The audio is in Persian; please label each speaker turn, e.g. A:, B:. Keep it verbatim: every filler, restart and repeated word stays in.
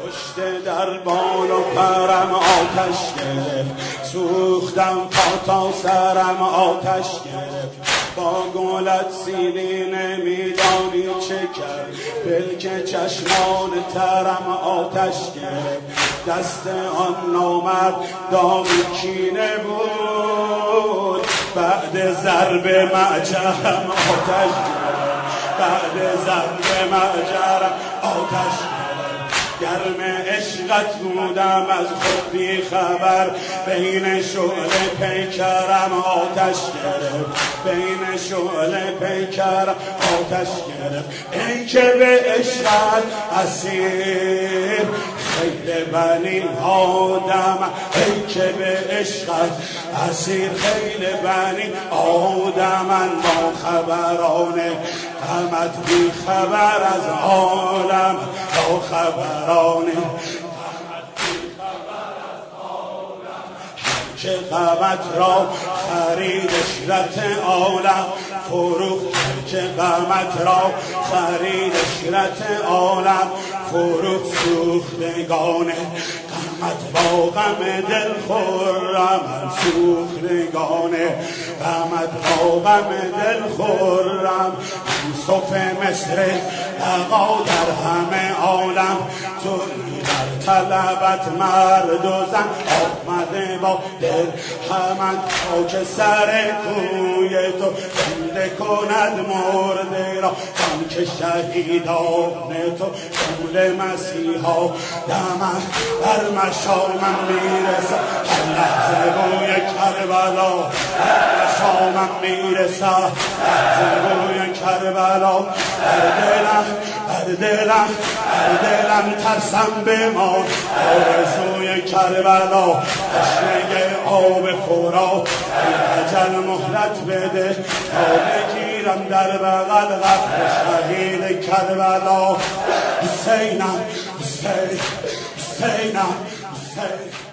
A: پشت در بال و پرم آتش گرفت، سوختم پا تا سرم آتش گرفت. با گلت سیلی نمیدانی چه کرد، پلک چشمان ترم آتش گرفت. دست آن نامرد دامی کینه بود، بعد ضرب معجرم آتش گرفت، بعد ضرب معجرم آتش گرفت. گرم عشقت بودم از خود بی خبر، بین شعله پیکرم آتش گرفت، بین شعله پیکرم آتش گرفت. ای که به عشقت اسیر خیل بنی آدم، ای که به عشقت اسیر خیل بنی آدمن. با خبران غمت بی خبر از عالم، با خبران که غمت را خرید اشرت عالم فروخت، که غمت را خرید اشرت عالم فروخت. سوختگان غمت با غم دل خرم، سوختگان غمت با غم دل خرم. یوسف مصر لقا در همه عالم، تو در طلبت مرد و زن آمده با دل همند تا که سر کوی تو زنده کند مرده را. چون که شهیدان تو جمله مسیحا دمن بر مشامم میرسد، هر لحظه بوی کربلا بر مشامم میرسد، لحظه بوی کربلا. بر دلم بر دلم بر دلم ترسم بمان، آرزوی کربلا تشنه آب فرات. ای اجل مهلت بده تا بگیرم در بغل قبر شهید کربلا. حسینم حسین حسینم حسین.